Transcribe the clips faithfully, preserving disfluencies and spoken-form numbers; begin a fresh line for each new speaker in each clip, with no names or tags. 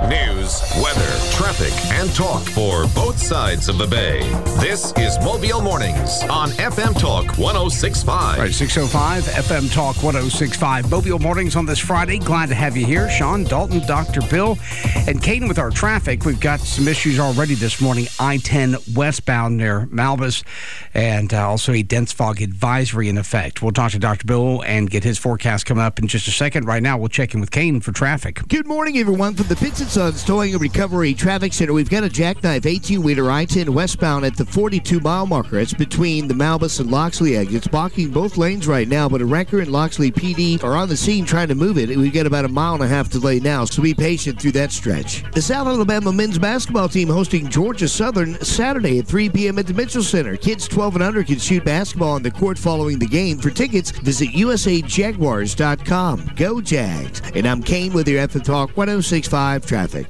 News, weather, traffic, and talk for both sides of the bay. This is Mobile Mornings on F M Talk one oh six point five.
Right, six oh five, F M Talk one oh six point five. Mobile Mornings on this Friday. Glad to have you here. Sean, Dalton, Doctor Bill, and Caden with our traffic. We've got some issues already this morning. I ten westbound near Malbus, and uh, also a dense fog advisory in effect. We'll talk to Doctor Bill and get his forecast coming up in just a second. Right now, we'll check in with Caden for traffic.
Good morning, everyone. From the Pitts and Sons Towing and Recovery Traffic Center, we've got a jackknife eighteen-wheeler I ten westbound at the forty-two mile marker. It's between the Malbus and Loxley exits, blocking both lanes right now, but a wrecker and Loxley P D are on the scene trying to move it. We've got about a mile and a half delay now, so be patient through that stretch. The South Alabama men's basketball team hosting Georgia Southern Saturday at three p.m. at the Mitchell Center. Kids twelve and under can shoot basketball on the court following the game. For tickets, visit U S A Jaguars dot com. Go Jags. And I'm Kane with your F M Talk one oh six point five traffic.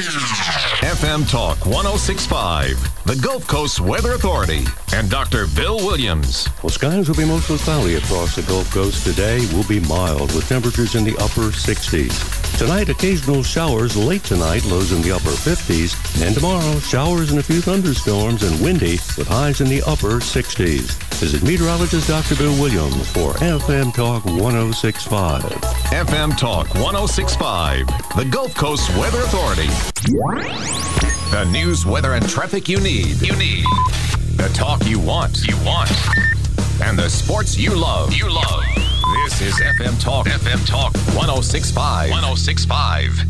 F M Talk one oh six point five, the Gulf Coast Weather Authority, and Doctor Bill Williams.
Well, skies will be mostly cloudy across the Gulf Coast today. Will be mild with temperatures in the upper sixties. Tonight, occasional showers late tonight, lows in the upper fifties. And tomorrow, showers and a few thunderstorms and windy with highs in the upper sixties. Visit meteorologist Doctor Bill Williams for F M Talk one oh six point five.
F M Talk one oh six point five, the Gulf Coast Weather Authority. The news, weather, and traffic you need. You need. The talk you want. You want. And the sports you love. You love. This is F M Talk. F M Talk one oh six point five. one oh six point five.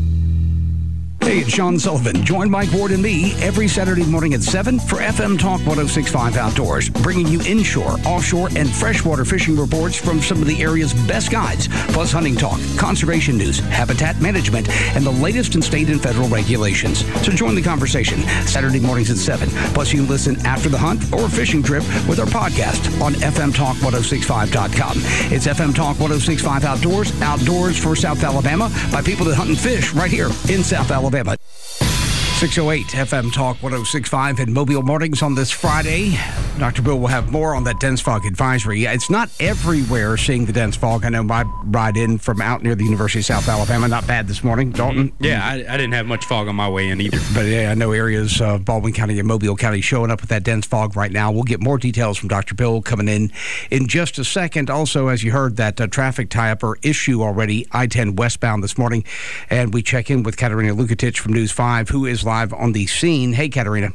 Hey, it's Sean Sullivan. Join Mike Ward and me every Saturday morning at seven for F M Talk one oh six point five Outdoors, bringing you inshore, offshore, and freshwater fishing reports from some of the area's best guides, plus hunting talk, conservation news, habitat management, and the latest in state and federal regulations. So join the conversation Saturday mornings at seven. Plus, you can listen after the hunt or fishing trip with our podcast on F M Talk one oh six point five dot com. It's F M Talk one oh six point five Outdoors, outdoors for South Alabama by people that hunt and fish right here in South Alabama. six oh eight F M Talk one oh six point five and Mobile Mornings on this Friday. Doctor Bill will have more on that dense fog advisory. It's not everywhere seeing the dense fog. I know my ride in from out near the University of South Alabama, not bad this morning. Dalton?
Mm-hmm. Yeah, I, I didn't have much fog on my way in either.
But yeah, I know areas of Baldwin County and Mobile County showing up with that dense fog right now. We'll get more details from Doctor Bill coming in in just a second. Also, as you heard, that uh, traffic tie-up or issue already, I ten westbound this morning. And we check in with Katerina Lukatich from News five, who is live on the scene. Hey, Katerina.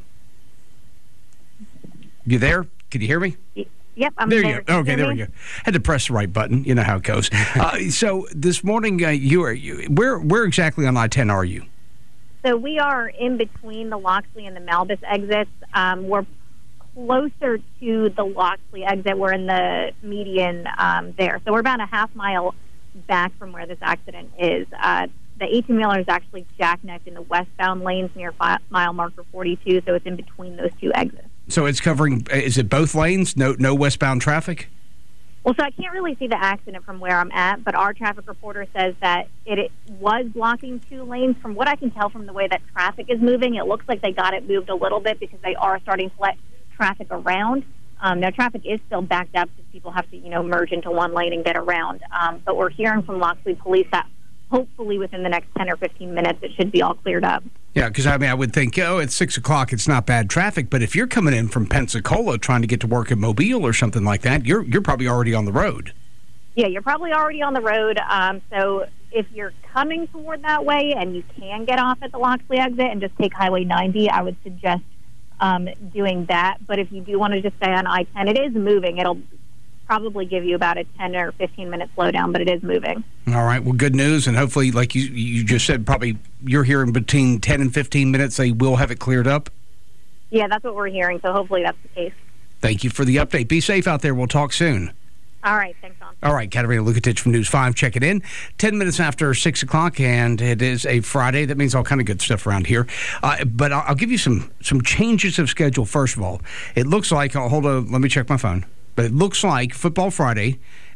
You there? Can you hear me?
Yep, I'm
there.
there.
You go. Okay, there we go. Had to press the right button. You know how it goes. uh, so this morning, uh, you are you, where where exactly on I ten are you?
So we are in between the Loxley and the Malbus exits. Um, we're closer to the Loxley exit. We're in the median um, there. So we're about a half mile back from where this accident is. Uh, the eighteen-wheeler is actually jackknifed in the westbound lanes near fi- mile marker forty-two, so it's in between those two exits.
So it's covering, is it both lanes? No no westbound traffic?
Well, so I can't really see the accident from where I'm at, but our traffic reporter says that it, it was blocking two lanes. From what I can tell from the way that traffic is moving, it looks like they got it moved a little bit because they are starting to let traffic around. Um, now, traffic is still backed up because people have to, you know, merge into one lane and get around. Um, but we're hearing from Loxley Police that hopefully within the next ten or fifteen minutes, it should be all cleared up.
Yeah, because, I mean, I would think, oh, it's six o'clock, it's not bad traffic. But if you're coming in from Pensacola trying to get to work in Mobile or something like that, you're you're probably already on the road.
Yeah, you're probably already on the road. Um, so if you're coming toward that way and you can get off at the Loxley exit and just take Highway ninety, I would suggest um, doing that. But if you do want to just stay on I ten, it is moving. It'll probably give you about a ten or fifteen minute slowdown, but it is moving. All
right. Well, good news. And hopefully, like you you just said, probably you're hearing between ten and fifteen minutes, they will have it cleared up.
Yeah, that's what we're hearing. So hopefully that's the case.
Thank you for the update. Be safe out there. We'll talk soon.
All right. Thanks, Tom.
All right. Katerina Lukatich from News five checking in. ten minutes after six o'clock, and it is a Friday. That means all kind of good stuff around here. Uh, but I'll, I'll give you some, some changes of schedule, first of all. It looks like, oh, hold on, let me check my phone. But it looks like Football Friday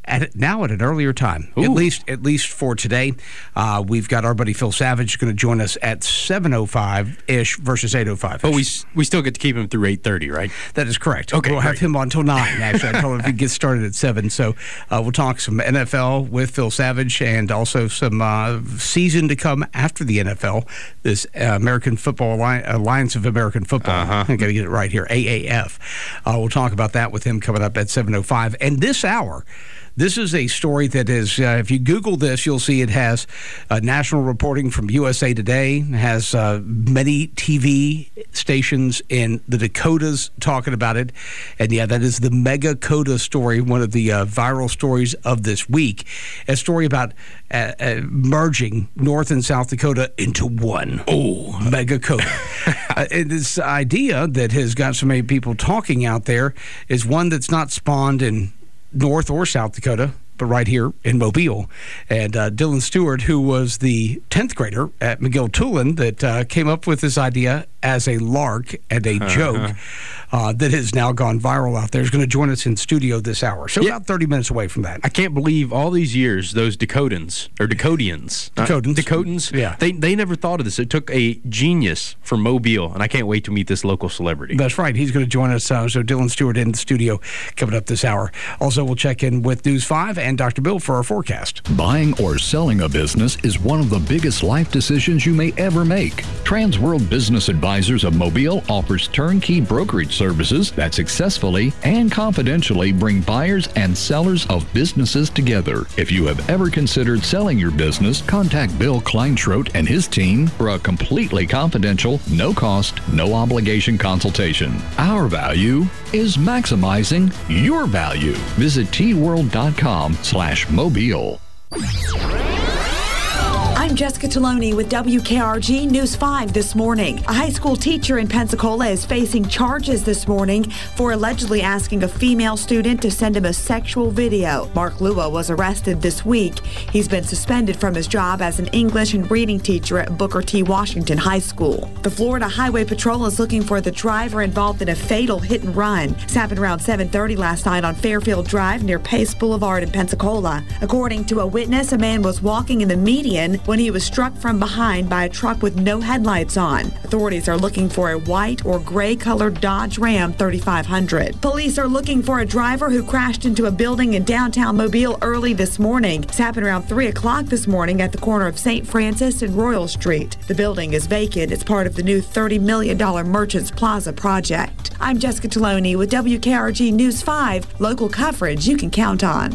at now at an earlier time,
Ooh.
at least at least for today. Uh, we've got our buddy Phil Savage going to join us at seven oh five ish versus eight oh five.
But we we still get to keep him through eight thirty, right?
That is correct.
Okay,
we'll
great.
have him on until nine. Actually, I told him if he gets started at seven. So uh, we'll talk some N F L with Phil Savage and also some uh, season to come after the N F L. This uh, American Football Alli- Alliance of American Football.
Uh-huh.
I got to get it right here. A A F. Uh, we'll talk about that with him coming up at seven oh five. And this hour, this is a story that is, uh, if you Google this, you'll see it has uh, national reporting from U S A Today, has uh, many T V stations in the Dakotas talking about it. And yeah, that is the Mega Coda story, one of the uh, viral stories of this week. A story about uh, uh, merging North and South Dakota into one. Oh, Mega Coda. uh, and this idea that has got so many people talking out there is one that's not spawned in North or South Dakota, but right here in Mobile. And uh, Dylan Stewart, who was the tenth grader at McGill-Tulane that uh, came up with this idea as a lark and a joke uh, that has now gone viral out there, is going to join us in studio this hour. So
Yeah.
about thirty minutes away from that.
I can't believe all these years those Dakotans, or Dakotans. not-
Dakotans.
Dakotans.
Yeah.
They, they never thought of this. It took a genius from Mobile, and I can't wait to meet this local celebrity.
That's right. He's going to join us. Uh, so Dylan Stewart in the studio coming up this hour. Also, we'll check in with News five and Doctor Bill for our forecast.
Buying or selling a business is one of the biggest life decisions you may ever make. Transworld Business Advisors of Mobile offers turnkey brokerage services that successfully and confidentially bring buyers and sellers of businesses together. If you have ever considered selling your business, contact Bill Kleinschrodt and his team for a completely confidential, no-cost, no-obligation consultation. Our value is maximizing your value. Visit t world dot com slash mobile.
I'm Jessica Taloni with W K R G News five this morning. A high school teacher in Pensacola is facing charges this morning for allegedly asking a female student to send him a sexual video. Mark Lua was arrested this week. He's been suspended from his job as an English and reading teacher at Booker T. Washington High School. The Florida Highway Patrol is looking for the driver involved in a fatal hit and run. This happened around seven thirty last night on Fairfield Drive near Pace Boulevard in Pensacola. According to a witness, a man was walking in the median when he was struck from behind by a truck with no headlights on. Authorities are looking for a white or gray-colored Dodge Ram thirty-five hundred. Police are looking for a driver who crashed into a building in downtown Mobile early this morning. This happened around three o'clock this morning at the corner of Saint Francis and Royal Street. The building is vacant. It's part of the new thirty million dollars Merchants Plaza project. I'm Jessica Taloni with W K R G News five, local coverage you can count on.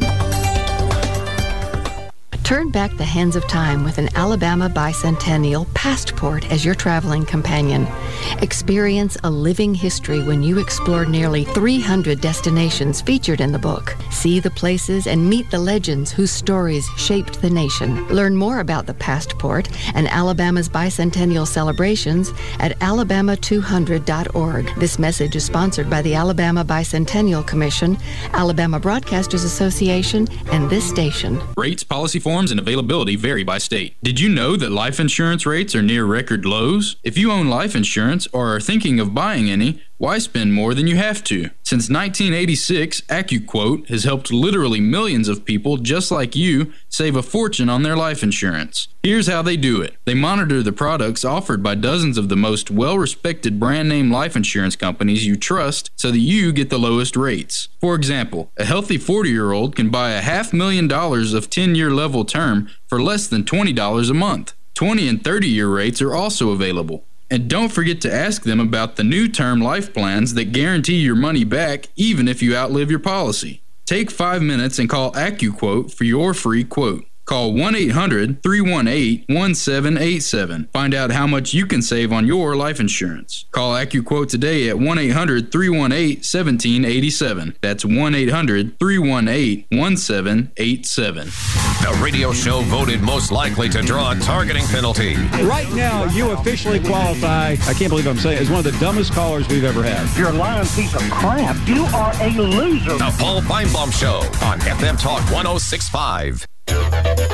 Turn back the hands of time with an Alabama Bicentennial Passport as your traveling companion. Experience a living history when you explore nearly three hundred destinations featured in the book. See the places and meet the legends whose stories shaped the nation. Learn more about the Passport and Alabama's bicentennial celebrations at alabama two hundred dot org. This message is sponsored by the Alabama Bicentennial Commission, Alabama Broadcasters Association, and this station.
Rates, policy forms, and availability vary by state. Did you know that life insurance rates are near record lows? If you own life insurance or are thinking of buying any, why spend more than you have to? Since nineteen eighty-six, AccuQuote has helped literally millions of people just like you save a fortune on their life insurance. Here's how they do it. They monitor the products offered by dozens of the most well-respected brand-name life insurance companies you trust so that you get the lowest rates. For example, a healthy forty-year-old can buy a half million dollars of ten-year level term for less than twenty dollars a month. twenty and thirty-year rates are also available. And don't forget to ask them about the new term life plans that guarantee your money back even if you outlive your policy. Take five minutes and call AccuQuote for your free quote. Call one eight hundred, three one eight, one seven eight seven. Find out how much you can save on your life insurance. Call AccuQuote today at one eight hundred, three one eight, one seven eight seven. That's one eight hundred, three one eight, one seven eight seven.
The radio show voted most likely to draw a targeting penalty.
Right now, you officially qualify, I can't believe I'm saying it, as one of the dumbest callers we've ever had.
You're a lying piece of crap. You are a loser.
The Paul Feinbaum Show on F M Talk one oh six point five.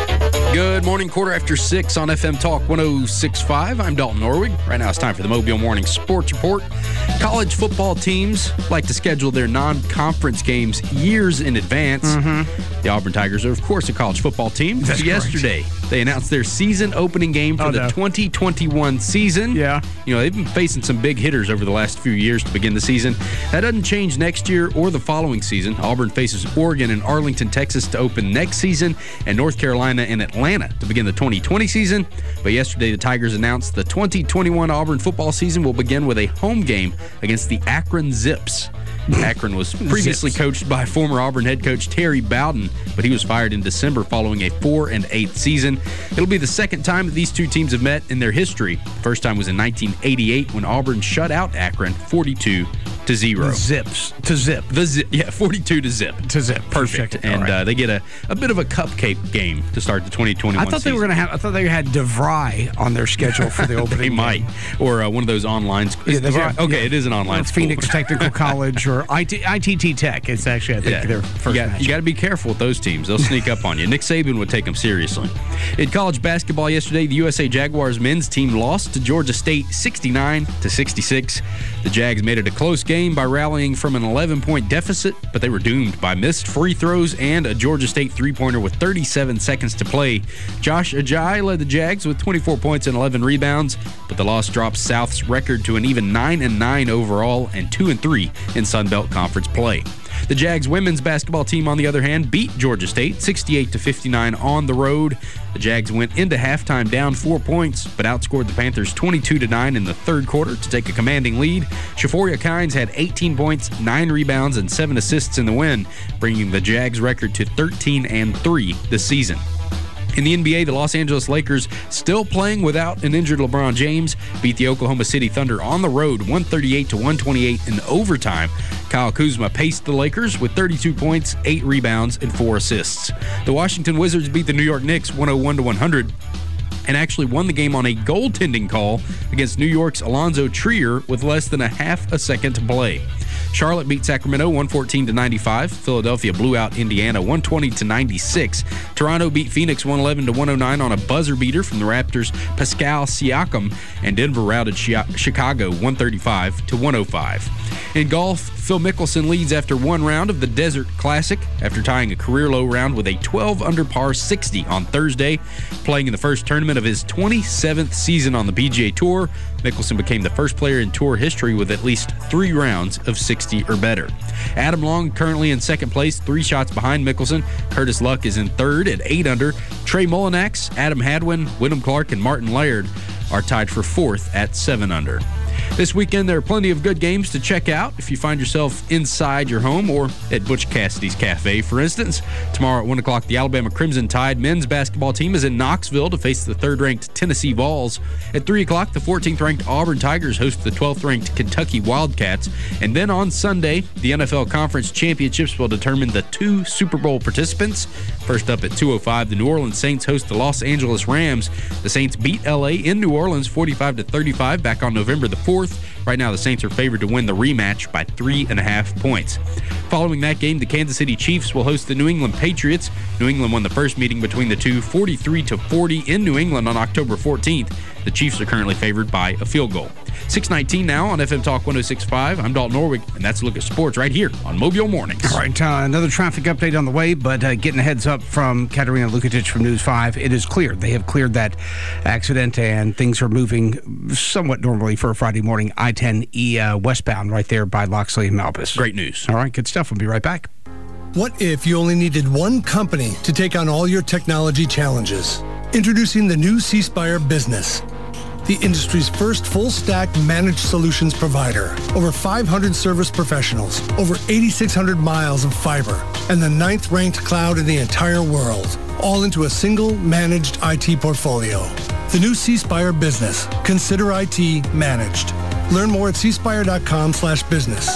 Good morning, quarter after six on F M Talk one oh six point five. I'm Dalton Norwig. Right now it's time for the Mobile Morning Sports Report. College football teams like to schedule their non-conference games years in advance. Mm-hmm. The Auburn Tigers are, of course, a college football team.
That's
Yesterday,
correct.
They announced their season opening game for
oh,
the
no.
twenty twenty-one season.
Yeah.
You know, they've been facing some big hitters over the last few years to begin the season. That doesn't change next year or the following season. Auburn faces Oregon and Arlington, Texas to open next season, and North Carolina and Atlanta to begin the twenty twenty season. But yesterday, the Tigers announced the twenty twenty-one Auburn football season will begin with a home game against the Akron Zips. Akron was previously coached by former Auburn head coach Terry Bowden, but he was fired in December following a four and eight season. It'll be the second time that these two teams have met in their history. First time was in nineteen eighty-eight when Auburn shut out Akron forty-two to zero.
The Zips to zip.
The zip, yeah, forty-two to zip.
To zip.
Perfect. And
right.
uh, they get a, a bit of a cupcake game to start the twenty twenty-one
I thought
season.
they were going to have. I thought they had DeVry on their schedule for the opening.
They
game.
might, or uh, one of those online.
Yeah,
DeVry?
got,
okay,
yeah.
it is an online
or
school.
Phoenix Technical College or I T, I T T Tech. It's actually I think
yeah.
their first
you got,
match.
You got to be careful with those teams. They'll sneak up on you. Nick Saban would take them seriously. In college basketball yesterday, the U S A Jaguars men's team lost to Georgia State sixty-nine to sixty-six. The Jags made it a close game by rallying from an eleven-point deficit, but they were doomed by missed free throws and a Georgia State three-pointer with thirty-seven seconds to play. Josh Ajayi led the Jags with twenty-four points and eleven rebounds, but the loss drops South's record to an even nine and nine overall and two and three in Sun Belt Conference play. The Jags women's basketball team, on the other hand, beat Georgia State sixty-eight to fifty-nine on the road. The Jags went into halftime down four points, but outscored the Panthers twenty-two to nine in the third quarter to take a commanding lead. Shaforia Kynes had eighteen points, nine rebounds, and seven assists in the win, bringing the Jags record to thirteen and three this season. In the N B A, the Los Angeles Lakers, still playing without an injured LeBron James, beat the Oklahoma City Thunder on the road one thirty-eight to one twenty-eight in overtime. Kyle Kuzma paced the Lakers with thirty-two points, eight rebounds, and four assists. The Washington Wizards beat the New York Knicks one oh one to one hundred and actually won the game on a goaltending call against New York's Alonzo Trier with less than a half a second to play. Charlotte beat Sacramento one fourteen to ninety-five. Philadelphia blew out Indiana one twenty to ninety-six. Toronto beat Phoenix one eleven to one oh nine on a buzzer beater from the Raptors' Pascal Siakam, and Denver routed Chicago one thirty-five to one oh five. In golf, Phil Mickelson leads after one round of the Desert Classic after tying a career-low round with a twelve under par sixty on Thursday. Playing in the first tournament of his twenty-seventh season on the P G A Tour, Mickelson became the first player in Tour history with at least three rounds of sixty or better. Adam Long currently in second place, three shots behind Mickelson. Curtis Luck is in third at eight under. Trey Mullinax, Adam Hadwin, Wyndham Clark, and Martin Laird are tied for fourth at seven under. This weekend, there are plenty of good games to check out if you find yourself inside your home or at Butch Cassidy's Cafe, for instance. Tomorrow at one o'clock, the Alabama Crimson Tide men's basketball team is in Knoxville to face the third-ranked Tennessee Vols. At three o'clock, the fourteenth-ranked Auburn Tigers host the twelfth-ranked Kentucky Wildcats. And then on Sunday, the N F L Conference Championships will determine the two Super Bowl participants. First up at two oh five, the New Orleans Saints host the Los Angeles Rams. The Saints beat L A in New Orleans forty-five to thirty-five back on November the fourth. Right now, the Saints are favored to win the rematch by three and a half points. Following that game, the Kansas City Chiefs will host the New England Patriots. New England won the first meeting between the two, forty-three to forty in New England on October fourteenth. The Chiefs are currently favored by a field goal. six nineteen now on F M Talk one oh six point five. I'm Dalton Norwig, and that's a look at sports right here on Mobile Mornings.
All right, uh, another traffic update on the way, but uh, getting a heads up from Katerina Lukatic from News five. It is cleared. They have cleared that accident, and things are moving somewhat normally for a Friday morning. I ten E uh, westbound right there by Loxley and Malbus.
Great news.
All right, good stuff. We'll be right back.
What if you only needed one company to take on all your technology challenges? Introducing the new C Spire Business, the industry's first full-stack managed solutions provider. Over five hundred service professionals, over eighty-six hundred miles of fiber, and the ninth-ranked cloud in the entire world, all into a single managed I T portfolio. The new C Spire Business. Consider I T managed. Learn more at c spire dot com slash business.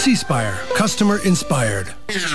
C Spire, customer inspired.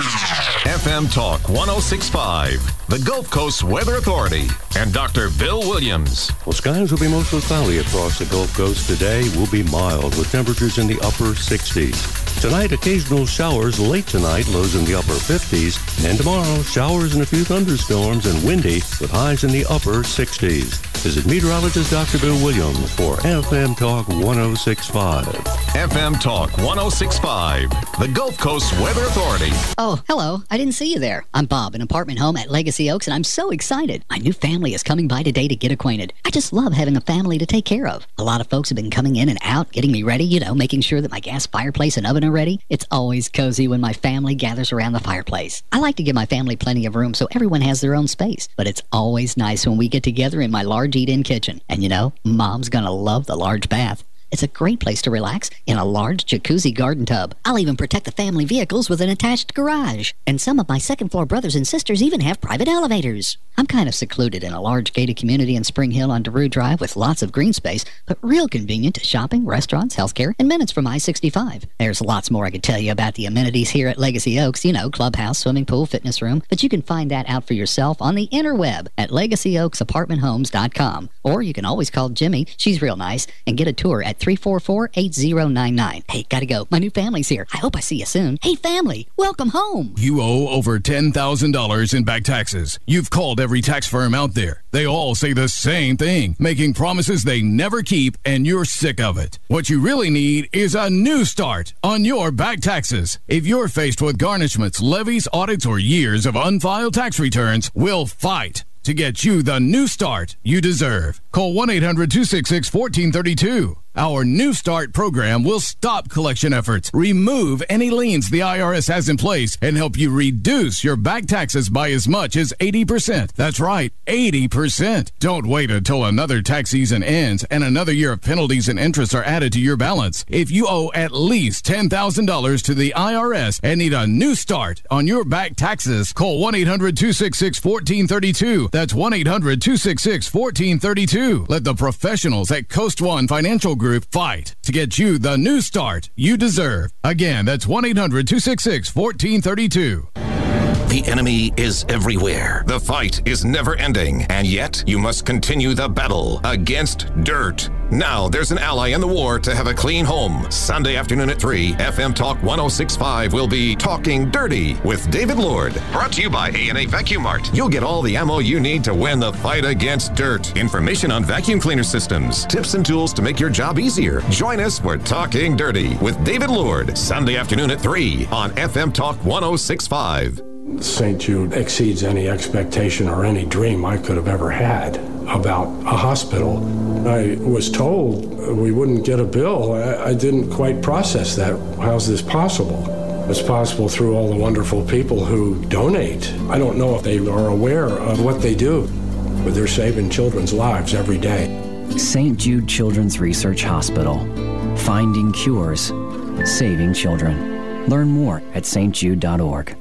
F M Talk one oh six point five, the Gulf Coast Weather Authority, and Doctor Bill Williams.
Well, skies will be mostly cloudy across the Gulf Coast today. Will be mild with temperatures in the upper sixties. Tonight, occasional showers late tonight, lows in the upper fifties. And tomorrow, showers and a few thunderstorms and windy with highs in the upper sixties. Visit meteorologist Doctor Bill Williams for F M Talk one oh six point five.
F M Talk one oh six point five, the Gulf Coast Weather Authority.
Oh, hello. I didn't see you there. I'm Bob, an apartment home at Legacy Oaks, and I'm so excited. My new family is coming by today to get acquainted. I just love having a family to take care of. A lot of folks have been coming in and out, getting me ready, you know, making sure that my gas fireplace and oven are ready. It's always cozy when my family gathers around the fireplace. I like to give my family plenty of room so everyone has their own space, but it's always nice when we get together in my large eat-in kitchen. And you know, Mom's gonna love the large bath. It's a great place to relax in a large jacuzzi garden tub. I'll even protect the family vehicles with an attached garage. And some of my second-floor brothers and sisters even have private elevators. I'm kind of secluded in a large gated community in Spring Hill on DeRue Drive with lots of green space, but real convenient to shopping, restaurants, healthcare, and minutes from I sixty-five. There's lots more I could tell you about the amenities here at Legacy Oaks, you know, clubhouse, swimming pool, fitness room, but you can find that out for yourself on the interweb at legacy oaks apartment homes dot com. Or you can always call Jimmy, she's real nice, and get a tour at three four four, eight zero nine nine. Hey, gotta go. My new family's here. I hope I see you soon. Hey, family, welcome home.
You owe over ten thousand dollars in back taxes. You've called every tax firm out there. They all say the same thing, making promises they never keep, and you're sick of it. What you really need is a new start on your back taxes. If you're faced with garnishments, levies, audits, or years of unfiled tax returns, we'll fight to get you the new start you deserve. Call one eight hundred, two six six, one four three two. Our New Start program will stop collection efforts, remove any liens the I R S has in place, and help you reduce your back taxes by as much as eighty percent. That's right, eighty percent. Don't wait until another tax season ends and another year of penalties and interest are added to your balance. If you owe at least ten thousand dollars to the I R S and need a new start on your back taxes, call one eight hundred, two six six, one four three two. That's one eight hundred, two six six, one four three two. Let the professionals at Coast One Financial Group fight to get you the new start you deserve. Again, that's one eight hundred, two six six, one four three two.
The enemy is everywhere. The fight is never ending, and yet you must continue the battle against dirt. Now there's an ally in the war to have a clean home. Sunday afternoon at three, F M Talk one oh six point five will be Talking Dirty with David Lord. Brought to you by A and A Vacuum Mart. You'll get all the ammo you need to win the fight against dirt. Information on vacuum cleaner systems, tips and tools to make your job easier. Join us for Talking Dirty with David Lord, Sunday afternoon at three on F M Talk one oh six point five.
Saint Jude exceeds any expectation or any dream I could have ever had about a hospital. I was told we wouldn't get a bill. I, I didn't quite process that. How's this possible? It's possible through all the wonderful people who donate. I don't know if they are aware of what they do, but they're saving children's lives every day.
Saint Jude Children's Research Hospital. Finding cures. Saving children. Learn more at s t jude dot org.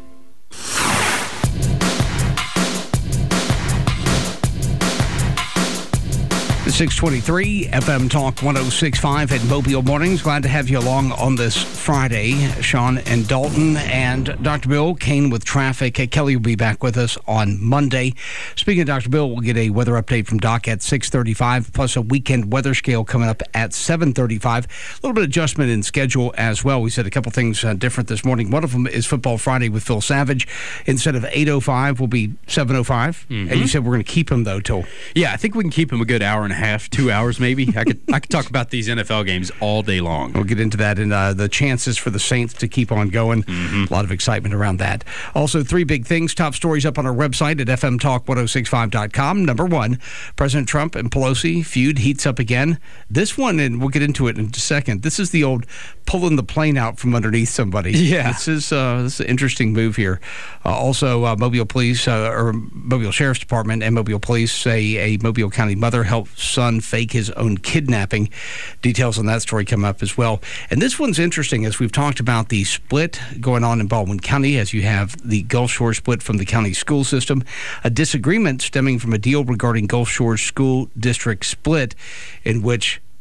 six twenty-three, F M Talk one oh six point five at Mobile Mornings. Glad to have you along on this Friday. Sean and Dalton and Doctor Bill Kane with traffic. Kelly will be back with us on Monday. Speaking of Doctor Bill, we'll get a weather update from Doc at six thirty-five, plus a weekend weather scale coming up at seven thirty-five. A little bit of adjustment in schedule as well. We said a couple things uh, different this morning. One of them is Football Friday with Phil Savage. Instead of eight oh five, will be seven oh five. Mm-hmm. And you said we're going to keep him, though, till...
Yeah, I think we can keep him a good hour and a half, two hours maybe. I could I could talk about these N F L games all day long.
We'll get into that and uh, the chances for the Saints to keep on going. Mm-hmm. A lot of excitement around that. Also, three big things, top stories up on our website at f m talk one oh six five dot com. Number one, President Trump and Pelosi feud heats up again. This one, and we'll get into it in a second, this is the old pulling the plane out from underneath somebody.
Yeah.
This is, uh, this is an interesting move here. Uh, also, uh, Mobile Police, uh, or Mobile Sheriff's Department and Mobile Police say a Mobile County mother helped son fake his own kidnapping. Details on that story come up as well. And this one's interesting as we've talked about the split going on in Baldwin County as you have the Gulf Shore split from the county school system. A disagreement stemming from a deal regarding Gulf Shore's school district split in which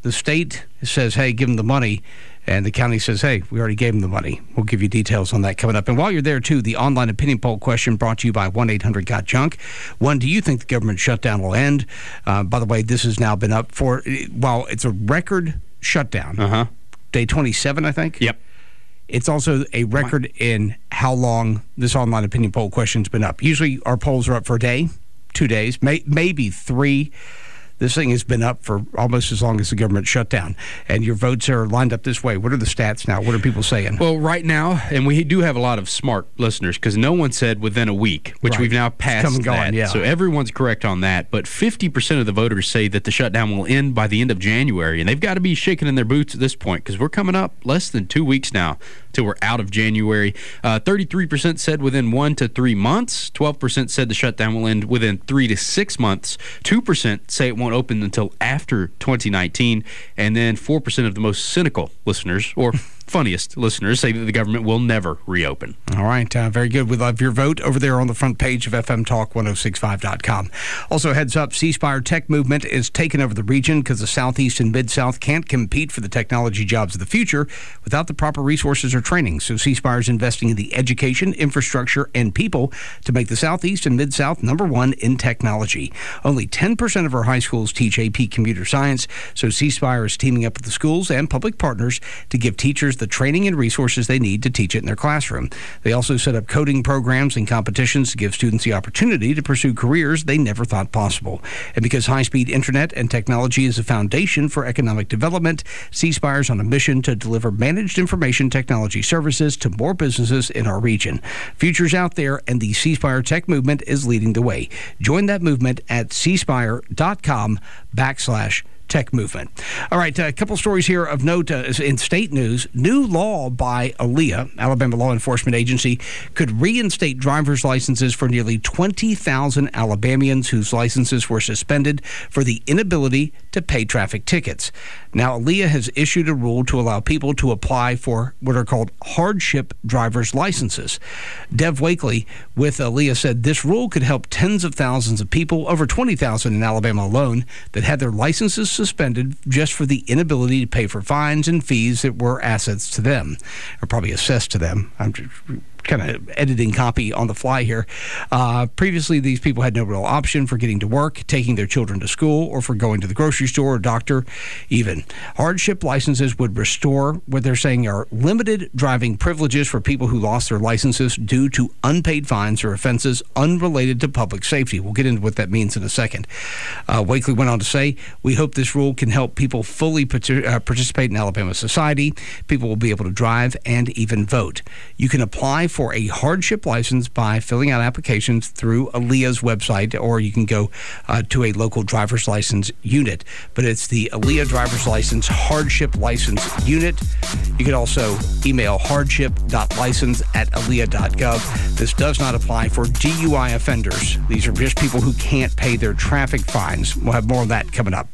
The state says, hey, give them the money. And the county says, hey, we already gave them the money. We'll give you details on that coming up. And while you're there, too, the online opinion poll question brought to you by one eight hundred got junk. One, do you think the government shutdown will end? Uh, by the way, this has now been up for, while it's a record shutdown, uh-huh. day twenty-seven, I think.
Yep.
It's also a record in how long this online opinion poll question's been up. Usually our polls are up for a day, two days, may, maybe three. This thing has been up for almost as long as the government shutdown. And your votes are lined up this way. What are the stats now? What are people saying?
Well, right now, and we do have a lot of smart listeners, because no one said within a week, which
right.
we've now passed
Come and
that.
gone, yeah.
So everyone's correct on that. But fifty percent of the voters say that the shutdown will end by the end of January. And they've got to be shaking in their boots at this point, because we're coming up less than two weeks now till we're out of January. Uh, thirty-three percent said within one to three months. twelve percent said the shutdown will end within three to six months. two percent say it won't open until after twenty nineteen. And then four percent of the most cynical listeners, or funniest listeners, say that the government will never reopen.
All right. Uh, very good. We love your vote over there on the front page of F M Talk ten sixty-five dot com. Also, heads up, C Spire Tech Movement is taking over the region because the Southeast and Mid-South can't compete for the technology jobs of the future without the proper resources or training. So C Spire is investing in the education, infrastructure, and people to make the Southeast and Mid-South number one in technology. Only ten percent of our high schools teach A P Computer Science, so C Spire is teaming up with the schools and public partners to give teachers the training and resources they need to teach it in their classroom. They also set up coding programs and competitions to give students the opportunity to pursue careers they never thought possible. And because high-speed internet and technology is a foundation for economic development, C Spire is on a mission to deliver managed information technology services to more businesses in our region. Future's out there, and the C Spire Tech Movement is leading the way. Join that movement at c spire dot com backslash Tech Movement. All right, a couple stories here of note uh, in state news. New law by ALEA, Alabama Law Enforcement Agency, could reinstate driver's licenses for nearly twenty thousand Alabamians whose licenses were suspended for the inability to pay traffic tickets. Now, ALEA has issued a rule to allow people to apply for what are called hardship driver's licenses. Dev Wakely with ALEA said this rule could help tens of thousands of people, over twenty thousand in Alabama alone, that had their licenses suspended just for the inability to pay for fines and fees that were assets to them, or probably assessed to them. I'm just kind of editing copy on the fly here. Uh, previously, these people had no real option for getting to work, taking their children to school, or for going to the grocery store or doctor even. Hardship licenses would restore what they're saying are limited driving privileges for people who lost their licenses due to unpaid fines or offenses unrelated to public safety. We'll get into what that means in a second. Uh, Wakely went on to say, we hope this rule can help people fully uh, participate in Alabama society. People will be able to drive and even vote. You can apply for a hardship license by filling out applications through ALEA's website, or you can go uh, to a local driver's license unit. But it's the ALEA Driver's License Hardship License Unit. You can also email hardship dot license at alea dot gov. This does not apply for D U I offenders. These are just people who can't pay their traffic fines. We'll have more of that coming up.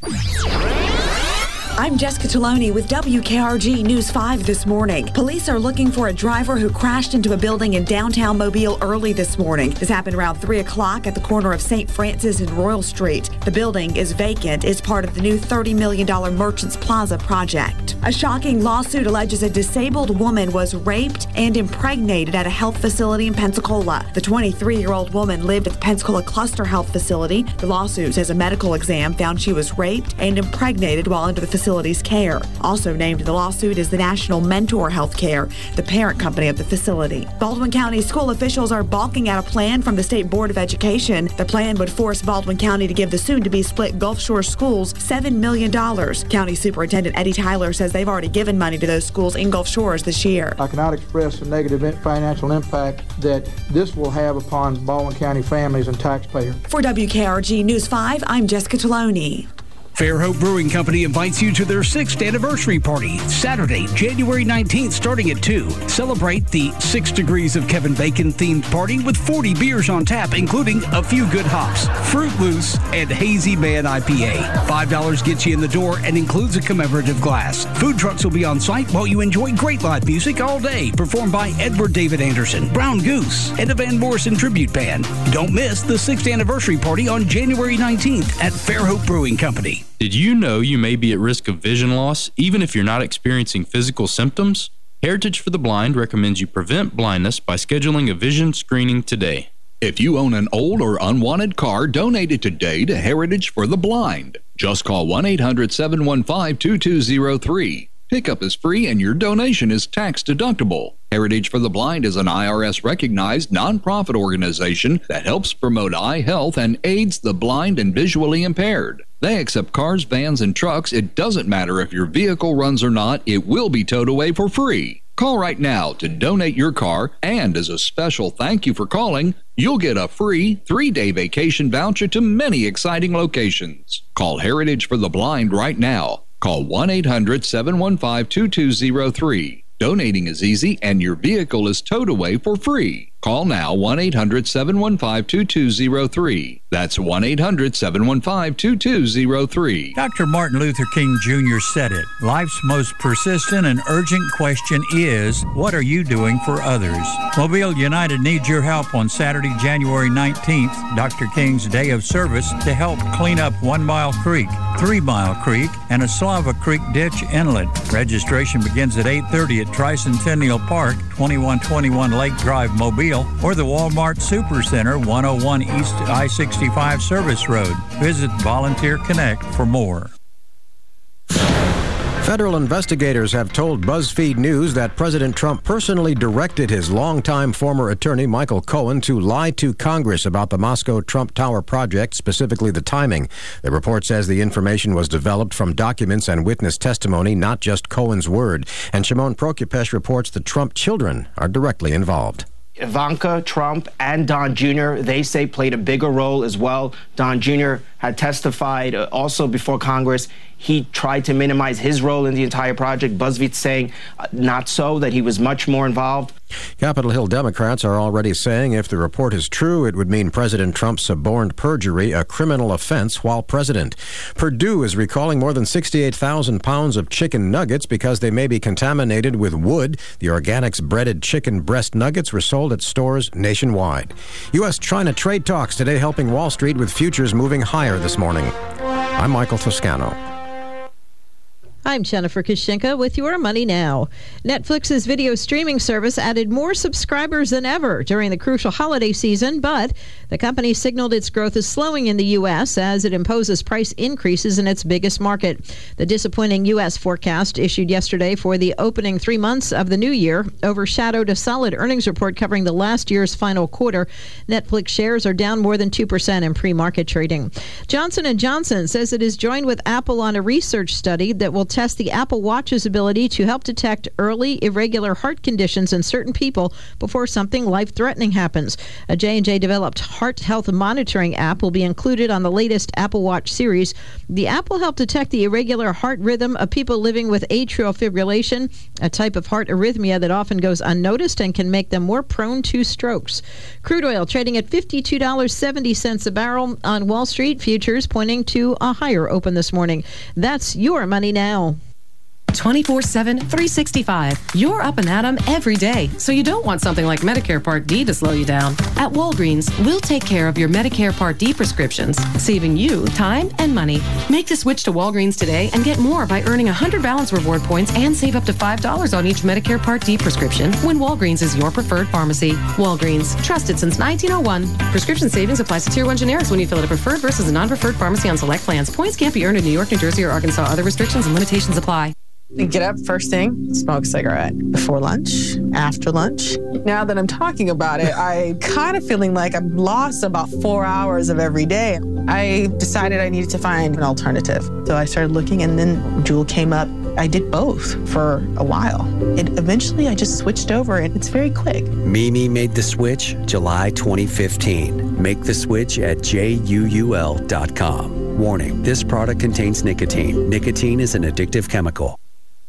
I'm Jessica Taloni with W K R G News five this morning. Police are looking for a driver who crashed into a building in downtown Mobile early this morning. This happened around three o'clock at the corner of Saint Francis and Royal Street. The building is vacant. It's part of the new thirty million dollars Merchants Plaza project. A shocking lawsuit alleges a disabled woman was raped and impregnated at a health facility in Pensacola. The twenty-three-year-old woman lived at the Pensacola Cluster Health Facility. The lawsuit says a medical exam found she was raped and impregnated while under the facility facility's care. Also named in the lawsuit is the National Mentor Healthcare, the parent company of the facility. Baldwin County school officials are balking at a plan from the State Board of Education. The plan would force Baldwin County to give the soon-to-be split Gulf Shores schools seven million dollars. County Superintendent Eddie Tyler says they've already given money to those schools in Gulf Shores this year.
I cannot express the negative financial impact that this will have upon Baldwin County families and taxpayers.
For W K R G News five, I'm Jessica Taloni.
Fairhope Brewing Company invites you to their sixth anniversary party, Saturday, January nineteenth, starting at two. Celebrate the Six Degrees of Kevin Bacon-themed party with forty beers on tap, including a few good hops, Fruit Loose, and Hazy Man I P A. five dollars gets you in the door and includes a commemorative glass. Food trucks will be on site while you enjoy great live music all day, performed by Edward David Anderson, Brown Goose, and a Van Morrison tribute band. Don't miss the sixth anniversary party on January nineteenth at Fairhope Brewing Company.
Did you know you may be at risk of vision loss even if you're not experiencing physical symptoms? Heritage for the Blind recommends you prevent blindness by scheduling a vision screening today.
If you own an old or unwanted car, donate it today to Heritage for the Blind. Just call one eight hundred, seven one five, two two zero three. Pickup is free and your donation is tax deductible. Heritage for the Blind is an I R S-recognized nonprofit organization that helps promote eye health and aids the blind and visually impaired. They accept cars, vans, and trucks. It doesn't matter if your vehicle runs or not, it will be towed away for free. Call right now to donate your car, and as a special thank you for calling, you'll get a free three-day vacation voucher to many exciting locations. Call Heritage for the Blind right now. Call one eight hundred, seven one five, two two zero three. Donating is easy, and your vehicle is towed away for free. Call now, one eight hundred, seven one five, two two zero three. That's one eight hundred, seven one five, two two zero three.
Doctor Martin Luther King Junior said it. Life's most persistent and urgent question is, what are you doing for others? Mobile United needs your help on Saturday, January nineteenth, Doctor King's Day of Service, to help clean up One Mile Creek, Three Mile Creek, and a Slava Creek Ditch Inlet. Registration begins at eight thirty at Tricentennial Park, twenty-one twenty-one Lake Drive, Mobile, or the Walmart Supercenter, one oh one East I sixty-five Service Road. Visit Volunteer Connect for more.
Federal investigators have told BuzzFeed News that President Trump personally directed his longtime former attorney, Michael Cohen, to lie to Congress about the Moscow Trump Tower project, specifically the timing. The report says the information was developed from documents and witness testimony, not just Cohen's word. And Shimon Prokupecz reports the Trump children are directly involved.
Ivanka Trump and Don Junior, they say, played a bigger role as well. Don Junior had testified uh, also before Congress. He tried to minimize his role in the entire project. BuzzFeed saying uh, not so, that he was much more involved.
Capitol Hill Democrats are already saying if the report is true, it would mean President Trump suborned perjury, a criminal offense, while president. Purdue is recalling more than sixty-eight thousand pounds of chicken nuggets because they may be contaminated with wood. The Organics breaded chicken breast nuggets were sold at stores nationwide. U S China trade talks today helping Wall Street with futures moving higher this morning. I'm Michael Toscano.
I'm Jennifer Kushinka with your Money Now. Netflix's video streaming service added more subscribers than ever during the crucial holiday season, but the company signaled its growth is slowing in the U S as it imposes price increases in its biggest market. The disappointing U S forecast issued yesterday for the opening three months of the new year overshadowed a solid earnings report covering the last year's final quarter. Netflix shares are down more than two percent in pre-market trading. Johnson and Johnson says it has joined with Apple on a research study that will test the Apple Watch's ability to help detect early irregular heart conditions in certain people before something life-threatening happens. A J and J developed heart health monitoring app will be included on the latest Apple Watch series. The app will help detect the irregular heart rhythm of people living with atrial fibrillation, a type of heart arrhythmia that often goes unnoticed and can make them more prone to strokes. Crude oil trading at fifty-two dollars and seventy cents a barrel on Wall Street, futures pointing to a higher open this morning. That's your Money Now.
twenty-four seven, three sixty-five. You're up and at 'em every day, so you don't want something like Medicare Part D to slow you down. At Walgreens, we'll take care of your Medicare Part D prescriptions, saving you time and money. Make the switch to Walgreens today and get more by earning one hundred balance reward points and save up to five dollars on each Medicare Part D prescription when Walgreens is your preferred pharmacy. Walgreens, trusted since nineteen oh one. Prescription savings applies to Tier one generics when you fill at a preferred versus a non-preferred pharmacy on select plans. Points can't be earned in New York, New Jersey, or Arkansas. Other restrictions and limitations apply.
Get up first thing, smoke a cigarette before lunch, after lunch. Now that I'm talking about it, I kind of feeling like I've lost about four hours of every day. I decided I needed to find an alternative. So I started looking, and then Juul came up. I did both for a while. And eventually I just switched over, and it's very quick.
Mimi made the switch July twenty fifteen. Make the switch at J U U L dot com. Warning, this product contains nicotine. Nicotine is an addictive chemical.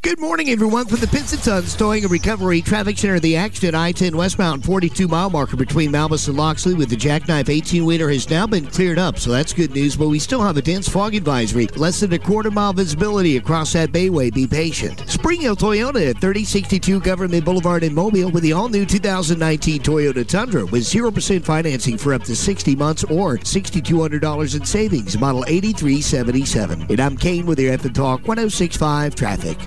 Good morning, everyone. From the Pinsentons Towing and Recovery Traffic Center, the action at I ten westbound forty-two mile marker between Malbus and Loxley with the Jackknife eighteen-wheeler has now been cleared up, so that's good news, but we still have a dense fog advisory. Less than a quarter mile visibility across that Bayway. Be patient. Spring Hill Toyota at thirty sixty-two Government Boulevard in Mobile with the all-new two thousand nineteen Toyota Tundra with zero percent financing for up to sixty months or six thousand two hundred dollars in savings. Model eighty-three seventy-seven. And I'm Kane with your F M Talk one oh six point five Traffic.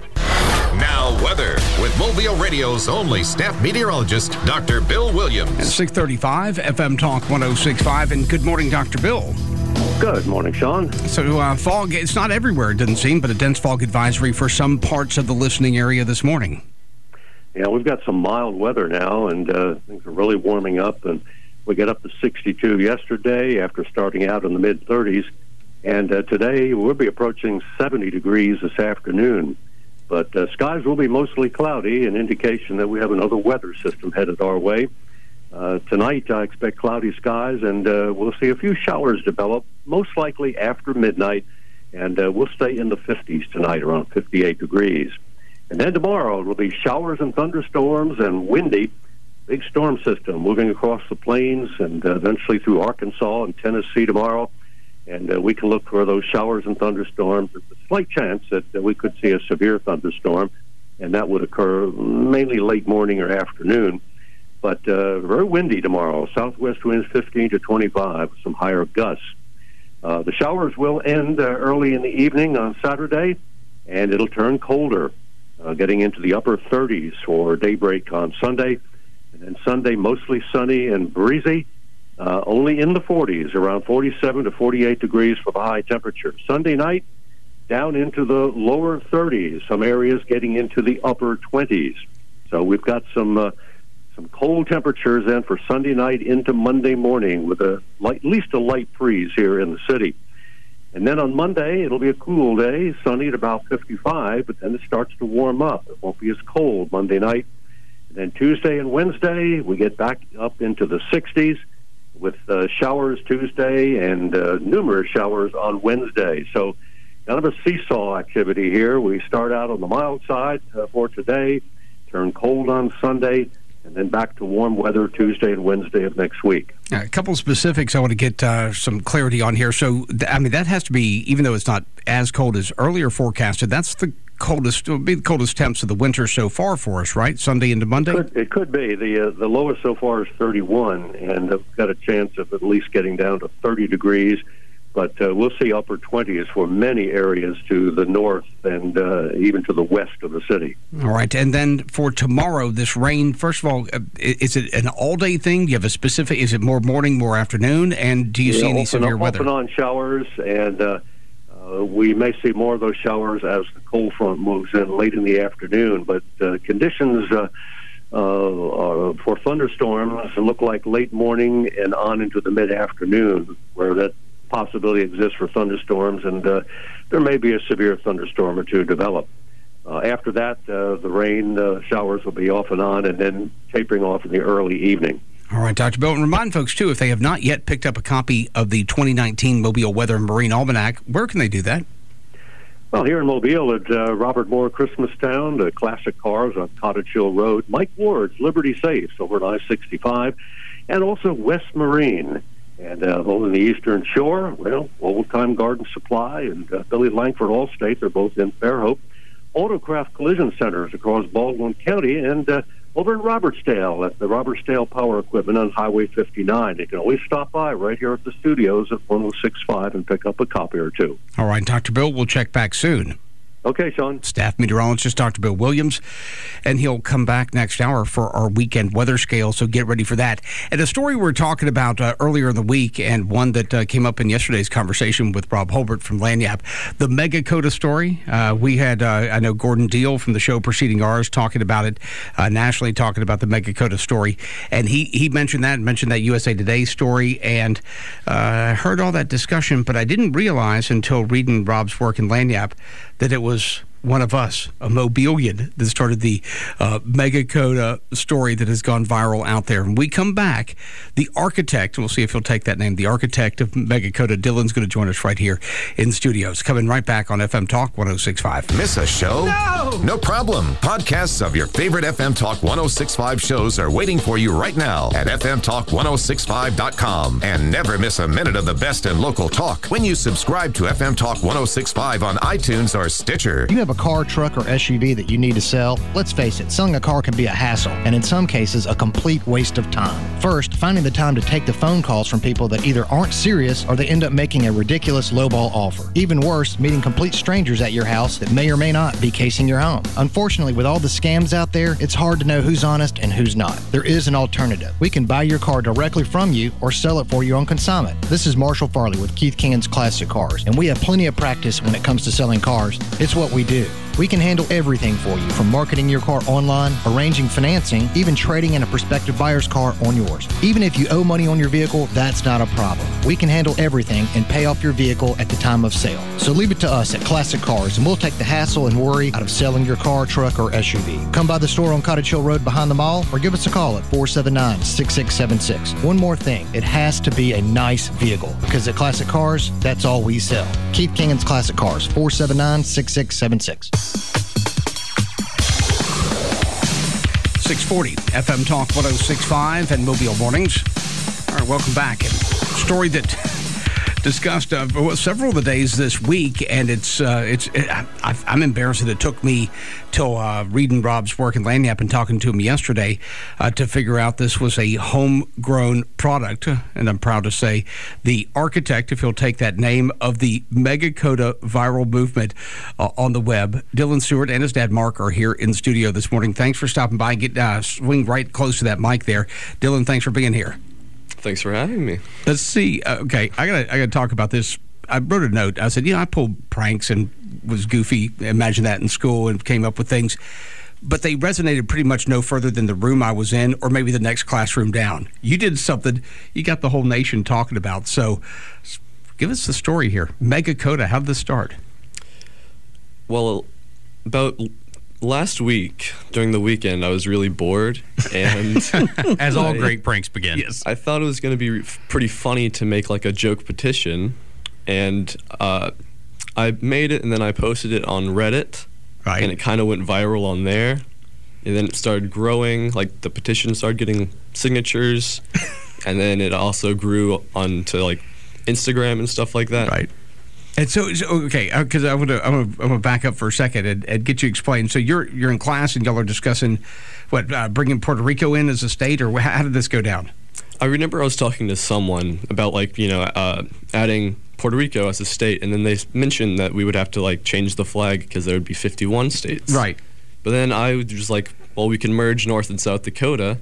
Now, weather with Mobile Radio's only staff meteorologist, Doctor Bill Williams.
At six thirty-five, F M Talk one oh six point five, and good morning, Doctor Bill.
Good morning, Sean.
So, uh, fog, it's not everywhere, it doesn't seem, but a dense fog advisory for some parts of the listening area this morning.
Yeah, we've got some mild weather now, and uh, things are really warming up, and we get up to sixty-two yesterday after starting out in the mid-thirties, and uh, today we'll be approaching seventy degrees this afternoon. But uh, skies will be mostly cloudy, an indication that we have another weather system headed our way. Uh, tonight, I expect cloudy skies, and uh, we'll see a few showers develop, most likely after midnight, and uh, we'll stay in the fifties tonight, around fifty-eight degrees. And then tomorrow, it'll be showers and thunderstorms and windy. Big storm system moving across the plains and uh, eventually through Arkansas and Tennessee tomorrow. And uh, we can look for those showers and thunderstorms. There's a slight chance that uh, we could see a severe thunderstorm, and that would occur mainly late morning or afternoon. But uh, very windy tomorrow. Southwest winds fifteen to twenty-five, some higher gusts. Uh, the showers will end uh, early in the evening on Saturday, and it'll turn colder, uh, getting into the upper thirties for daybreak on Sunday. And then Sunday, mostly sunny and breezy. Uh, only in the forties, around forty-seven to forty-eight degrees for the high temperature. Sunday night, down into the lower thirties, some areas getting into the upper twenties. So we've got some uh, some cold temperatures then for Sunday night into Monday morning with a light, at least a light freeze here in the city. And then on Monday, it'll be a cool day, sunny at about fifty-five, but then it starts to warm up. It won't be as cold Monday night. And then Tuesday and Wednesday, we get back up into the sixties. With uh, showers Tuesday and uh, numerous showers on Wednesday. So kind of a seesaw activity here. We start out on the mild side uh, for today, turn cold on Sunday, and then back to warm weather Tuesday and Wednesday of next week.
A couple of specifics I want to get uh, some clarity on here. So, th- I mean, that has to be, even though it's not as cold as earlier forecasted, that's the coldest, it will be the coldest temps of the winter so far for us, right? Sunday into Monday?
It could, it could be. The uh, the lowest so far is thirty-one, and I've got a chance of at least getting down to thirty degrees. But uh, we'll see upper twenties for many areas to the north and uh, even to the west of the city.
All right. And then for tomorrow, this rain, first of all, is it an all-day thing? Do you have a specific, is it more morning, more afternoon? And do you yeah, see any severe
off
weather?
Off and on showers, and uh, uh, we may see more of those showers as the cold front moves in late in the afternoon. But uh, conditions uh, uh, uh, for thunderstorms look like late morning and on into the mid-afternoon, where that possibility exists for thunderstorms, and uh, there may be a severe thunderstorm or two develop. Uh, after that, uh, the rain uh, showers will be off and on, and then tapering off in the early evening.
All right, Doctor Bill, and remind folks, too, if they have not yet picked up a copy of the twenty nineteen Mobile Weather and Marine Almanac, where can they do that?
Well, here in Mobile at uh, Robert Moore Christmas Town, the classic cars on Cottage Hill Road, Mike Ward's Liberty Safes over at I sixty-five, and also West Marine. And uh, over the Eastern Shore, well, Old Time Garden Supply and uh, Billy Langford Allstate, they're both in Fairhope. Autocraft Collision Centers across Baldwin County, and uh, over in Robertsdale at the Robertsdale Power Equipment on Highway fifty-nine. You can always stop by right here at the studios at one oh six point five and pick up a copy or two.
All right, Doctor Bill, we'll check back soon.
Okay, Sean.
Staff meteorologist Doctor Bill Williams, and he'll come back next hour for our weekend weather scale, so get ready for that. And a story we were talking about uh, earlier in the week, and one that uh, came up in yesterday's conversation with Rob Holbert from Lagniappe, the Megakota story. Uh, we had, uh, I know, Gordon Deal from the show preceding ours talking about it, uh, nationally talking about the Megakota story, and he, he mentioned that, mentioned that U S A Today story, and I uh, heard all that discussion, but I didn't realize until reading Rob's work in Lagniappe that it was one of us, a Mobilian, that started the uh, Megakota story that has gone viral out there. When we come back, the architect, and we'll see if he'll take that name, the architect of Megakota, Dylan's going to join us right here in studios. Coming right back on F M Talk one oh six point five.
Miss a show?
No!
No problem. Podcasts of your favorite F M Talk one oh six point five shows are waiting for you right now at f m talk one oh six five dot com. And never miss a minute of the best in local talk when you subscribe to F M Talk one oh six point five on iTunes or Stitcher.
You have a car, truck, or S U V that you need to sell? Let's face it, selling a car can be a hassle, and in some cases, a complete waste of time. First, finding the time to take the phone calls from people that either aren't serious or they end up making a ridiculous lowball offer. Even worse, meeting complete strangers at your house that may or may not be casing your home. Unfortunately, with all the scams out there, it's hard to know who's honest and who's not. There is an alternative. We can buy your car directly from you or sell it for you on consignment. This is Marshall Farley with Keith King's Classic Cars, and we have plenty of practice when it comes to selling cars. It's what we do. We can handle everything for you, from marketing your car online, arranging financing, even trading in a prospective buyer's car on yours. Even if you owe money on your vehicle, that's not a problem. We can handle everything and pay off your vehicle at the time of sale. So leave it to us at Classic Cars, and we'll take the hassle and worry out of selling your car, truck, or S U V. Come by the store on Cottage Hill Road behind the mall, or give us a call at four seven nine, six six seven six. One more thing, it has to be a nice vehicle, because at Classic Cars, that's all we sell. Keith King's Classic Cars, four seven nine, six six seven six.
six forty F M Talk one oh six point five and Mobile Mornings. All right, welcome back. And story that discussed uh, well, several of the days this week, and it's uh, it's it, I, I'm embarrassed that it took me till uh, reading Rob's work in Lagniappe and talking to him yesterday uh, to figure out this was a homegrown product. And I'm proud to say the architect, if he'll take that name, of the Megakota viral movement uh, on the web, Dylan Stewart and his dad Mark are here in the studio this morning. Thanks for stopping by. Get uh, swing right close to that mic there, Dylan. Thanks for being here.
Thanks for having me.
Let's see. Uh, okay, I gotta I gotta talk about this. I wrote a note. I said, you know, I pulled pranks and was goofy. Imagine that in school and came up with things, but they resonated pretty much no further than the room I was in, or maybe the next classroom down. You did something you got the whole nation talking about. So, give us the story here. Megakota, how did this start?
Well, about last week, during the weekend, I was really bored, and
as all
I,
great pranks begin.
Yes, I thought it was going to be pretty funny to make like a joke petition, and uh, I made it, and then I posted it on Reddit,
right?
And it kind of went viral on there, and then it started growing. Like the petition started getting signatures, and then it also grew onto like Instagram and stuff like that.
Right. And so, so okay, because I want to, I'm going to, I'm going to back up for a second and, and get you explained. So you're you're in class and y'all are discussing what uh, bringing Puerto Rico in as a state, or how did this go down?
I remember I was talking to someone about like you know uh, adding Puerto Rico as a state, and then they mentioned that we would have to like change the flag because there would be fifty-one states.
Right.
But then I was just like, well, we can merge North and South Dakota,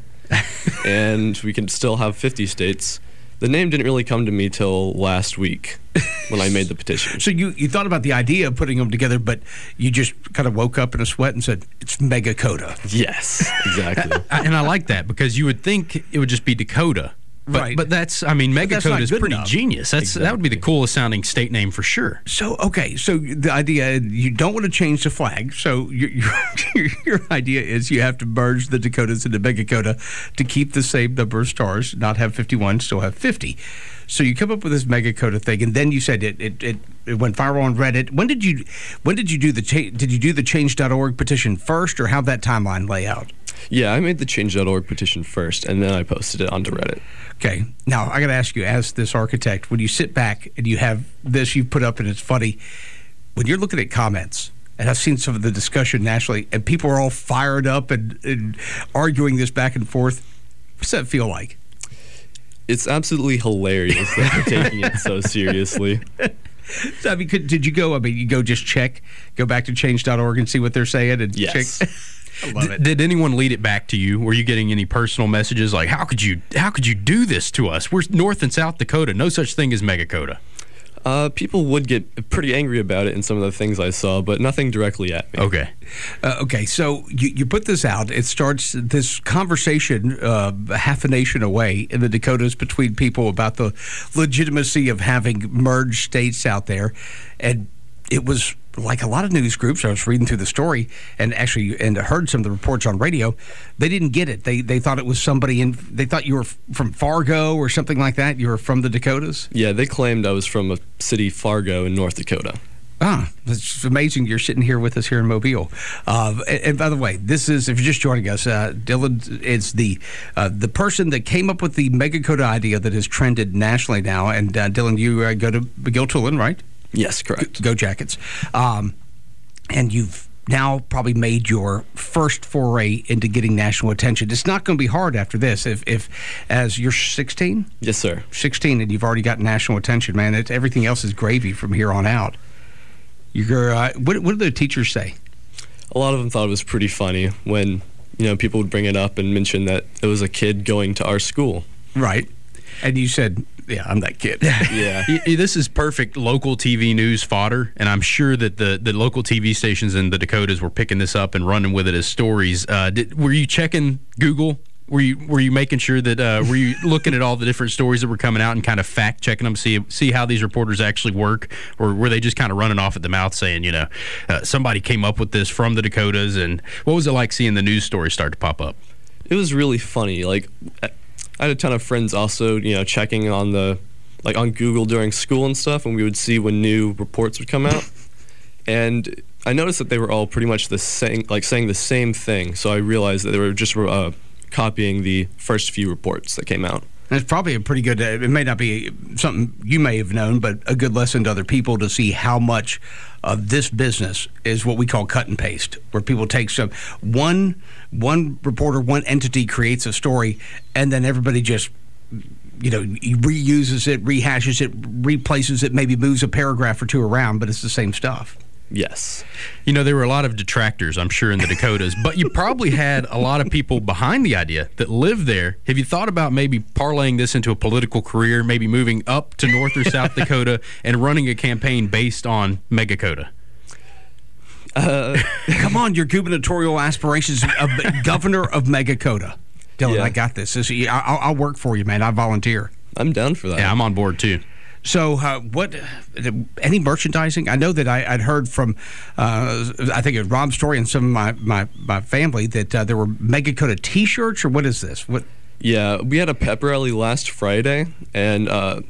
and we can still have fifty states. The name didn't really come to me till last week when I made the petition.
So you, you thought about the idea of putting them together, but you just kind of woke up in a sweat and said, it's Megakota.
Yes, exactly.
And I like that, because you would think it would just be Dakota. But,
right.
But that's, I mean, Megakota is pretty
enough.
genius. That's exactly. That would be the coolest sounding state name for sure.
So, okay, so the idea, you don't want to change the flag. So your, your, your idea is you have to merge the Dakotas into Megakota to keep the same number of stars, not have fifty-one, still have fifty. So you come up with this Megakota thing, and then you said it it, it, it went viral on Reddit. When did you when did you do the cha- did you do the change dot org petition first, or how'd that timeline lay out?
Yeah, I made the change dot org petition first, and then I posted it onto Reddit.
Okay. Now, I got to ask you, as this architect, when you sit back and you have this you put up and it's funny, when you're looking at comments, and I've seen some of the discussion nationally, and people are all fired up and, and arguing this back and forth, what's that feel like?
It's absolutely hilarious that they're taking it so seriously.
So, I mean, could, did you go, I mean, you go just check, go back to change dot org and see what they're saying? And
yes.
Check? I love it.
D- did anyone lead it back to you? Were you getting any personal messages like, how could you how could you do this to us? We're North and South Dakota. No such thing as Megakota.
Uh, people would get pretty angry about it in some of the things I saw, but nothing directly at me.
Okay.
Uh, okay, so you, you put this out. It starts this conversation uh, half a nation away in the Dakotas between people about the legitimacy of having merged states out there. And it was like a lot of news groups. I was reading through the story and actually and heard some of the reports on radio. They didn't get it. They they thought it was somebody in. They thought you were from Fargo or something like that. You were from the Dakotas.
Yeah, they claimed I was from a city, Fargo, in North Dakota.
Ah, it's amazing you're sitting here with us here in Mobile. Uh, and, and by the way, this is, if you're just joining us, uh, Dylan is the uh, the person that came up with the Megakota idea that has trended nationally now. And uh, Dylan, you uh, go to McGill-Tulane, right?
Yes, correct.
Go Jackets. Um, and you've now probably made your first foray into getting national attention. It's not going to be hard after this. If, if as you're sixteen?
Yes, sir.
sixteen, and you've already got national attention, man. It, everything else is gravy from here on out. You're, uh, what, what did the teachers say?
A lot of them thought it was pretty funny when, you know, people would bring it up and mention that it was a kid going to our school.
Right. And you said, yeah, I'm that kid.
Yeah.
This is perfect local T V news fodder, and I'm sure that the, the local T V stations in the Dakotas were picking this up and running with it as stories. Uh, did, were you checking Google? Were you were you making sure that uh, were you looking at all the different stories that were coming out and kind of fact checking them, see see how these reporters actually work, or were they just kind of running off at the mouth saying, you know, uh, somebody came up with this from the Dakotas? And what was it like seeing the news stories start to pop up?
It was really funny. Like, I had a ton of friends also, you know, checking on the like on Google during school and stuff, and we would see when new reports would come out. And I noticed that they were all pretty much the same, like saying the same thing. So I realized that they were just uh, copying the first few reports that came out.
And it's probably a pretty good, uh, it may not be something you may have known, but a good lesson to other people to see how much of this business is what we call cut and paste, where people take some, one, one reporter, one entity creates a story, and then everybody just, you know, reuses it, rehashes it, replaces it, maybe moves a paragraph or two around, but it's the same stuff.
Yes.
You know, there were a lot of detractors, I'm sure, in the Dakotas, but you probably had a lot of people behind the idea that lived there. Have you thought about maybe parlaying this into a political career, maybe moving up to North or South Dakota and running a campaign based on Megakota?
Uh,
Come on, your gubernatorial aspirations of governor of Megakota. Dylan, yeah. I got this. this I'll, I'll work for you, man. I volunteer.
I'm down for that.
Yeah, I'm on board, too.
So, uh, what? Any merchandising? I know that I, I'd heard from, uh, I think it was Rob's story and some of my my, my family that uh, there were Megakota T-shirts, or what is this? What?
Yeah, we had a pep rally last Friday, and uh,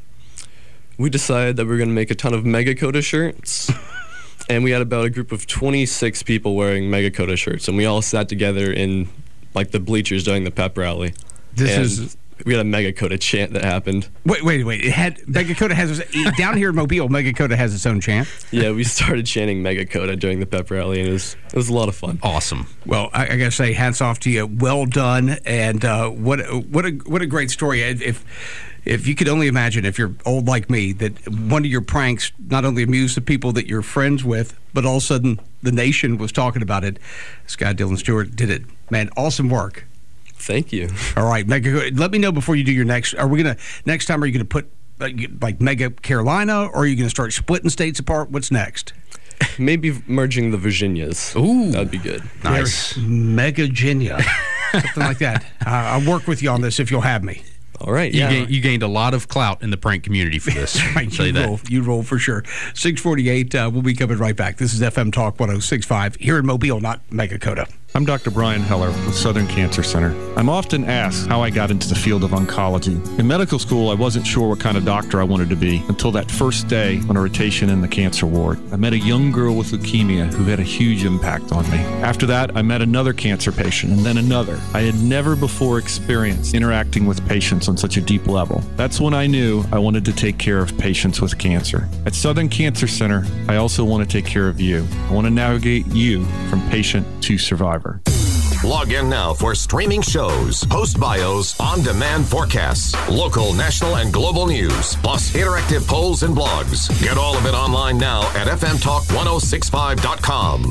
we decided that we were going to make a ton of Megakota shirts. And we had about a group of twenty-six people wearing Megakota shirts, and we all sat together in like the bleachers during the pep rally.
This
and
is.
We had a Megakota chant that happened.
Wait, wait, wait. It had Megakota has down here in Mobile. Megakota has its own chant.
Yeah, we started chanting Megakota during the pep rally, and it was it was a lot of fun.
Awesome.
Well, I, I gotta say, hats off to you. Well done, and uh, what what a what a great story. If if you could only imagine, if you're old like me, that one of your pranks not only amused the people that you're friends with, but all of a sudden the nation was talking about it. This guy Dylan Stewart did it. Man, awesome work.
Thank you.
All right, Mega. Let me know before you do your next. Are we gonna next time? Are you gonna put uh, like Mega Carolina, or are you gonna start splitting states apart? What's next?
Maybe merging the Virginias.
Ooh,
that'd be good.
Nice, Mega Virginia, something like that. Uh, I'll work with you on this if you'll have me.
All right.
You,
Yeah.
gained, you gained a lot of clout in the prank community for this.
Right,
I'll tell
you
you
roll,
that.
you roll for sure. six forty-eight. Uh, we'll be coming right back. This is F M Talk one oh six point five here in Mobile, not Megakota.
I'm Doctor Brian Heller with Southern Cancer Center. I'm often asked how I got into the field of oncology. In medical school, I wasn't sure what kind of doctor I wanted to be until that first day on a rotation in the cancer ward. I met a young girl with leukemia who had a huge impact on me. After that, I met another cancer patient and then another. I had never before experienced interacting with patients on such a deep level. That's when I knew I wanted to take care of patients with cancer. At Southern Cancer Center, I also want to take care of you. I want to navigate you from patient to survivor.
Log in now for streaming shows, post bios, on-demand forecasts, local, national, and global news, plus interactive polls and blogs. Get all of it online now at f m talk ten sixty-five dot com.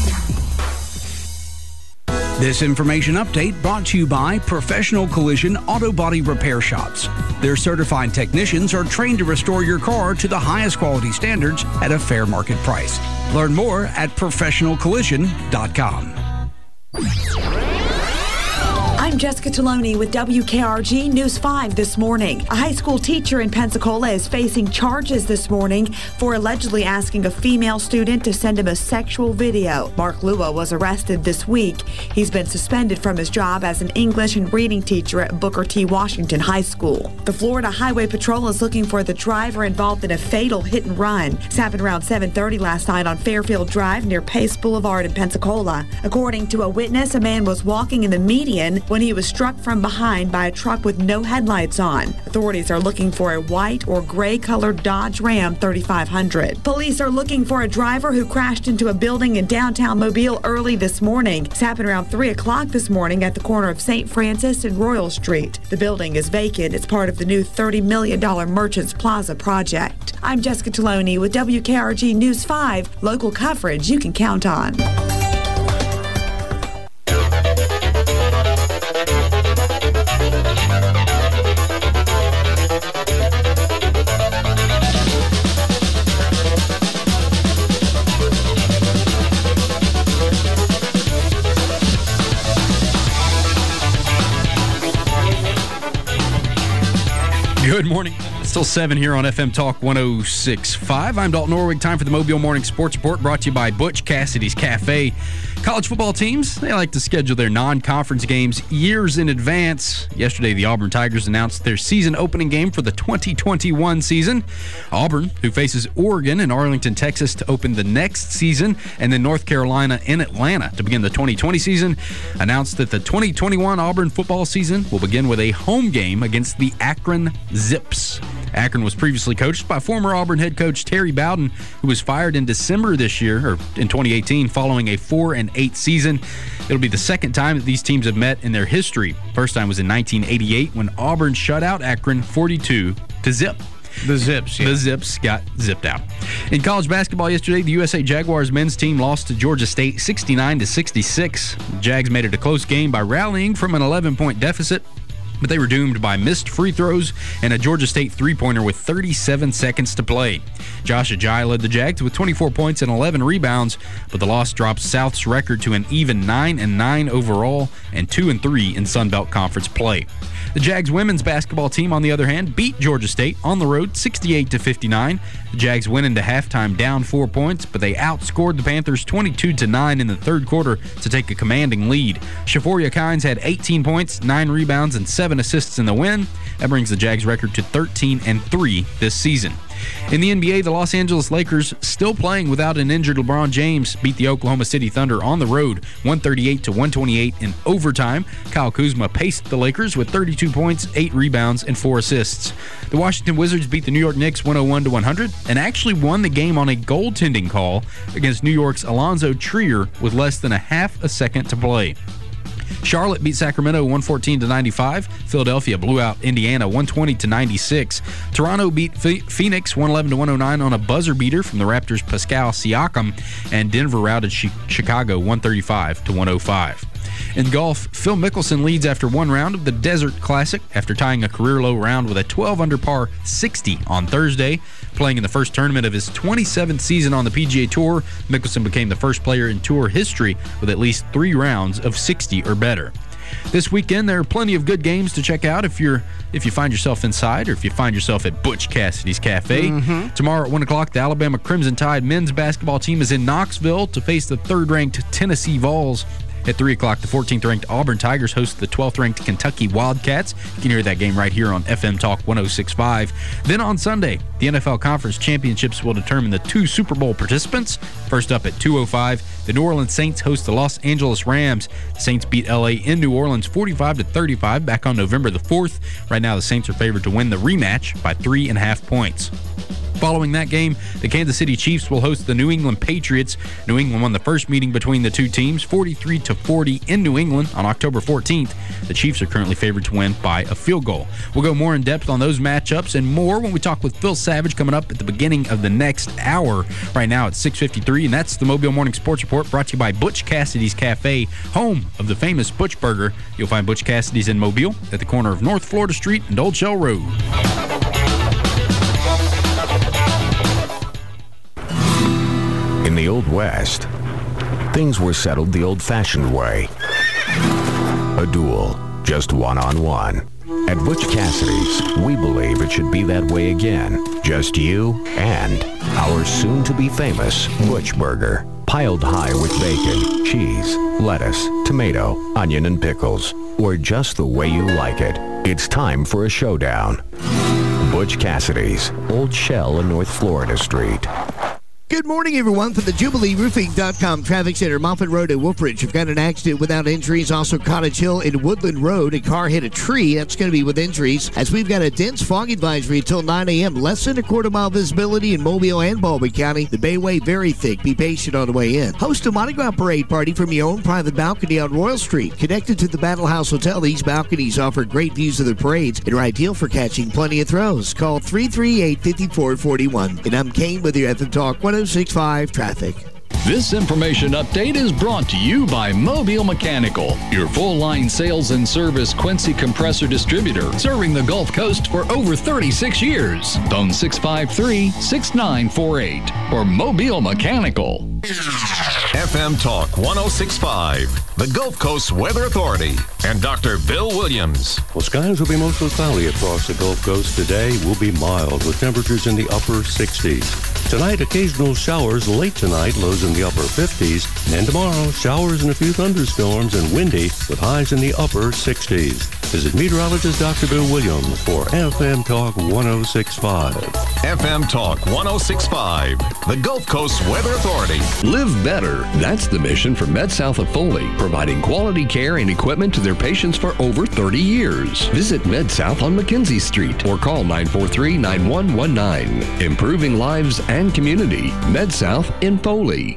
This information update brought to you by Professional Collision Auto Body Repair Shops. Their certified technicians are trained to restore your car to the highest quality standards at a fair market price. Learn more at professional collision dot com.
I'm I'm Jessica Taloni with W K R G News five this morning. A high school teacher in Pensacola is facing charges this morning for allegedly asking a female student to send him a sexual video. Mark Lua was arrested this week. He's been suspended from his job as an English and reading teacher at Booker T. Washington High School. The Florida Highway Patrol is looking for the driver involved in a fatal hit and run. This happened around seven thirty last night on Fairfield Drive near Pace Boulevard in Pensacola. According to a witness, a man was walking in the median when he was struck from behind by a truck with no headlights on. Authorities are looking for a white or gray colored Dodge Ram thirty-five hundred. Police are looking for a driver who crashed into a building in downtown Mobile early this morning. This happened around three o'clock this morning at the corner of Saint Francis and Royal Street. The building is vacant. It's part of the new thirty million dollars Merchants Plaza project. I'm Jessica Taloni with W K R G News five, local coverage you can count on.
Good morning. It's still seven here on F M Talk one oh six point five. I'm Dalton Norwig. Time for the Mobile Morning Sports Report brought to you by Butch Cassidy's Cafe. College football teams, they like to schedule their non-conference games years in advance. Yesterday, the Auburn Tigers announced their season opening game for the twenty twenty-one season. Auburn, who faces Oregon in Arlington, Texas to open the next season, and then North Carolina in Atlanta to begin the twenty twenty season, announced that the twenty twenty-one Auburn football season will begin with a home game against the Akron Zips. Akron was previously coached by former Auburn head coach Terry Bowden, who was fired in December this year, or in twenty eighteen, following a four and eight season. It'll be the second time that these teams have met in their history. First time was in nineteen eighty-eight when Auburn shut out Akron forty-two to zip.
The Zips, yeah.
The Zips got zipped out. In college basketball yesterday, the U S A Jaguars men's team lost to Georgia State sixty-nine to sixty-six. The Jags made it a close game by rallying from an eleven-point deficit, but they were doomed by missed free throws and a Georgia State three-pointer with thirty-seven seconds to play. Josh Ajayi led the Jags with twenty-four points and eleven rebounds, but the loss drops South's record to an even nine and nine overall and two and three in Sun Belt Conference play. The Jags women's basketball team, on the other hand, beat Georgia State on the road sixty-eight to fifty-nine. The Jags went into halftime down four points, but they outscored the Panthers twenty-two to nine in the third quarter to take a commanding lead. Shaforia Kynes had eighteen points, nine rebounds, and seven assists in the win. That brings the Jags record to thirteen and three this season. In the N B A, the Los Angeles Lakers, still playing without an injured LeBron James, beat the Oklahoma City Thunder on the road one thirty-eight to one twenty-eight in overtime. Kyle Kuzma paced the Lakers with thirty-two points, eight rebounds, and four assists. The Washington Wizards beat the New York Knicks one oh one to one hundred and actually won the game on a goaltending call against New York's Alonzo Trier with less than a half a second to play. Charlotte beat Sacramento one fourteen to ninety-five. Philadelphia blew out Indiana one twenty to ninety-six. Toronto beat Phoenix one eleven to one oh nine on a buzzer beater from the Raptors' Pascal Siakam, and Denver routed Chicago one thirty-five to one oh five. In golf, Phil Mickelson leads after one round of the Desert Classic after tying a career-low round with a twelve under par sixty on Thursday. Playing in the first tournament of his twenty-seventh season on the P G A Tour, Mickelson became the first player in Tour history with at least three rounds of sixty or better. This weekend, there are plenty of good games to check out if you're if you find yourself inside or if you find yourself at Butch Cassidy's Cafe. Mm-hmm. Tomorrow at one o'clock, the Alabama Crimson Tide men's basketball team is in Knoxville to face the third-ranked Tennessee Vols. At three o'clock, the fourteenth-ranked Auburn Tigers host the twelfth-ranked Kentucky Wildcats. You can hear that game right here on F M Talk one oh six point five. Then on Sunday, the N F L Conference Championships will determine the two Super Bowl participants. First up at two oh five, the New Orleans Saints host the Los Angeles Rams. The Saints beat L A in New Orleans forty-five to thirty-five back on November the fourth. Right now, the Saints are favored to win the rematch by three and a half points. Following that game, the Kansas City Chiefs will host the New England Patriots. New England won the first meeting between the two teams, forty-three to forty in New England on October fourteenth. The Chiefs are currently favored to win by a field goal. We'll go more in depth on those matchups and more when we talk with Phil Savage coming up at the beginning of the next hour. Right now it's six fifty-three, and that's the Mobile Morning Sports Report brought to you by Butch Cassidy's Cafe, home of the famous Butch Burger. You'll find Butch Cassidy's in Mobile at the corner of North Florida Street and Old Shell Road.
In the Old West, things were settled the old-fashioned way. A duel.
just one-on-one. At Butch Cassidy's, we believe it should be that way again. Just you and our soon-to-be famous Butch Burger. Piled high with bacon, cheese, lettuce, tomato, onion, and pickles. Or just the way you like it. It's time for a showdown. Butch Cassidy's, Old Shell in North Florida Street.
Good morning, everyone. From the Jubilee Roofing dot com Traffic Center, Moffett Road in Wolfridge. We've got an accident without injuries. Also, Cottage Hill and Woodland Road. A car hit a tree. That's going to be with injuries. As we've got a dense fog advisory until nine a.m. Less than a quarter mile visibility in Mobile and Baldwin County. The Bayway very thick. Be patient on the way in. Host a Mardi Gras parade party from your own private balcony on Royal Street. Connected to the Battle House Hotel, these balconies offer great views of the parades and are ideal for catching plenty of throws. Call three three eight, five four four one. And I'm Kane with your F M Talk one oh six point five Traffic.
This information update is brought to you by Mobile Mechanical, your full-line sales and service Quincy compressor distributor, serving the Gulf Coast for over thirty-six years. Phone six five three, six nine four eight or Mobile Mechanical.
F M Talk one oh six point five, the Gulf Coast Weather Authority, and Doctor Bill Williams.
Well, skies will be mostly cloudy across the Gulf Coast today. Will be mild with temperatures in the upper sixties. Tonight, occasional showers late tonight, lows in the upper fifties. And tomorrow, showers and a few thunderstorms and windy with highs in the upper sixties. This is meteorologist Doctor Bill Williams for F M Talk one oh six point five.
F M Talk one oh six point five, the Gulf Coast Weather Authority.
Live better. That's the mission for MedSouth of Foley, providing quality care and equipment to their patients for over thirty years. Visit MedSouth on McKenzie Street or call nine four three, nine one one nine. Improving lives and community. MedSouth in Foley.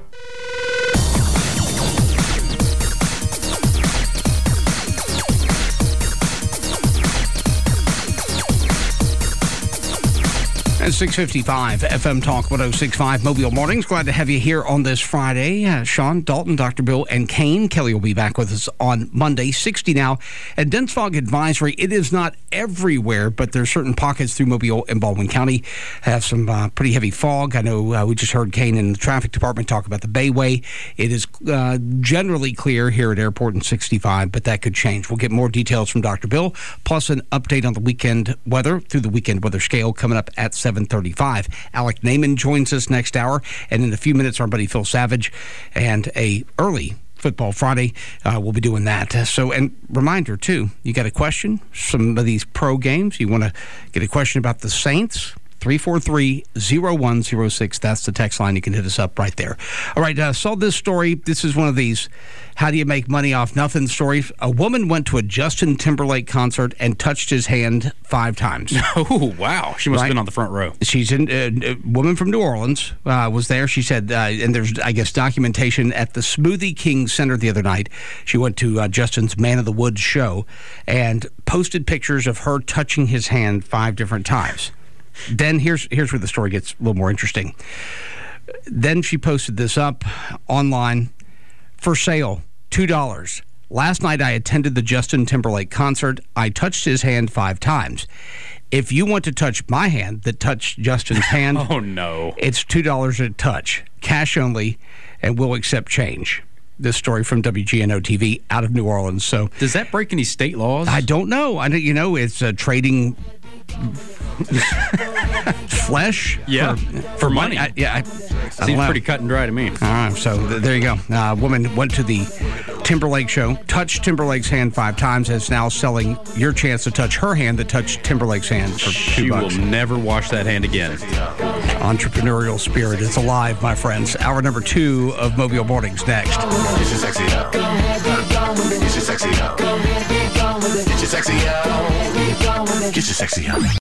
At six fifty-five, F M Talk one oh six point five, Mobile Mornings. Glad to have you here on this Friday. Uh, Sean, Dalton, Doctor Bill, and Kane. Kelly will be back with us on Monday. sixty now. And dense fog advisory, it is not everywhere, but there's certain pockets through Mobile and Baldwin County have some uh, pretty heavy fog. I know uh, we just heard Kane in the traffic department talk about the Bayway. It is uh, generally clear here at Airport and sixty-five, but that could change. We'll get more details from Doctor Bill, plus an update on the weekend weather through the weekend weather scale coming up at seven thirty-five. Alec Naiman joins us next hour, and in a few minutes, our buddy Phil Savage, and a early Football Friday, uh, we'll be doing that. So, and reminder, too, you got a question? Some of these pro games, you want to get a question about the Saints? three four three, oh one oh six. That's the text line. You can hit us up right there. All right, uh, saw this story. This is one of these how do you make money off nothing stories. A woman went to a Justin Timberlake concert and touched his hand five times.
Oh, wow. She must right? have been on the front row.
She's in, uh, a woman from New Orleans uh, was there. She said, uh, and there's, I guess, documentation at the Smoothie King Center the other night. She went to uh, Justin's Man of the Woods show and posted pictures of her touching his hand five different times. Then here's here's where the story gets a little more interesting. Then she posted this up online. For sale, two dollars. Last night I attended the Justin Timberlake concert. I touched his hand five times. If you want to touch my hand that touched Justin's hand,
oh no,
it's two dollars a touch. Cash only, and we'll accept change. This story from W G N O T V out of New Orleans. So
does that break any state laws?
I don't know. I you know it's uh, trading flesh
yeah
for,
for money.
I, yeah, I,
seems pretty cut and dry to me.
All right, so th- there you go. A uh, woman went to the Timberlake show, touched Timberlake's hand five times, and is now selling your chance to touch her hand that touched Timberlake's hand for two
she
bucks.
She will never wash that hand again.
Entrepreneurial spirit is alive, my friends. Hour number two of Mobile Mornings next.
Get your sexy out. Get your sexy out. Get your sexy out. Get your sexy out.